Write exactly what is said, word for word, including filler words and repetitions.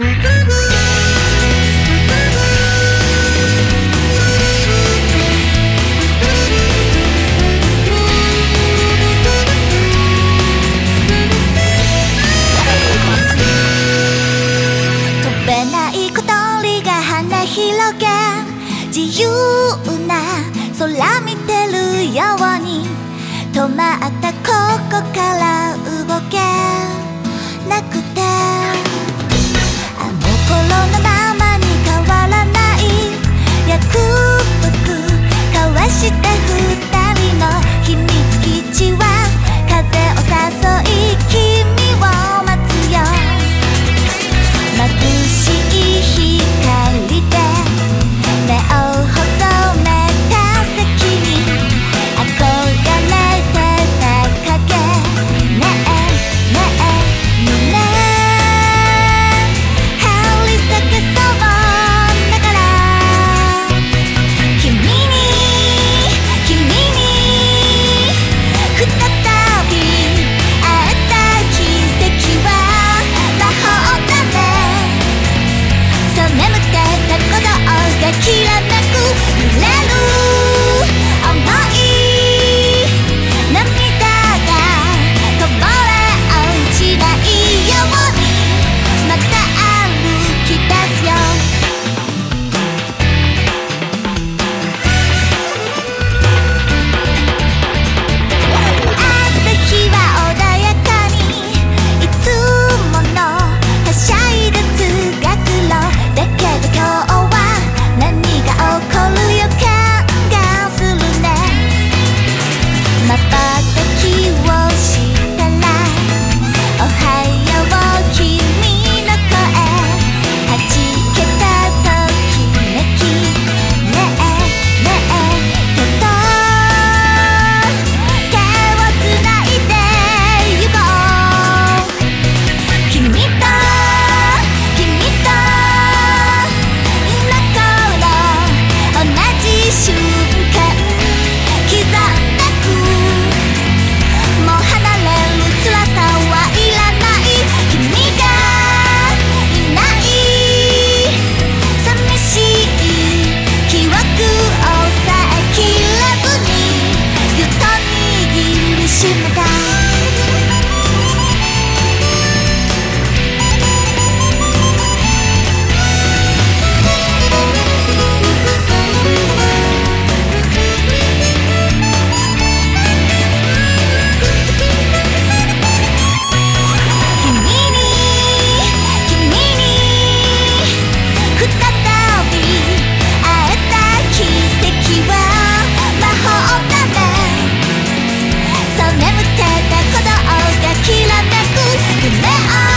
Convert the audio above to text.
広げ自由な空見てるように止まったここから動けなくてあの頃のままに変わらない約束交わした二人の秘密基地は風を誘い君を待つよ眩しい光で目を細めた席に憧れてた影ねえねえ胸張り裂けそうだから君に君に再び会えた奇跡は魔法だねそう眠ってた鼓動がきらめく揺れる想い涙がこぼれ落ちないようにまた歩き出すよ朝日は穏やかにいつものはしゃいで通学路だけど今日は何が起こる予感がするね瞬きをしたらおはよう君の声はじけたときめきねえねえけど手をつないでゆこう君と君と今頃同じ瞬間刻んだくもう離れる辛さはいらない君がいない寂しい記憶を抑えきれずにぎゅっと握りしめた君に君に再び会えた奇跡は魔法だねそう眠ってた鼓動がきらめく夢を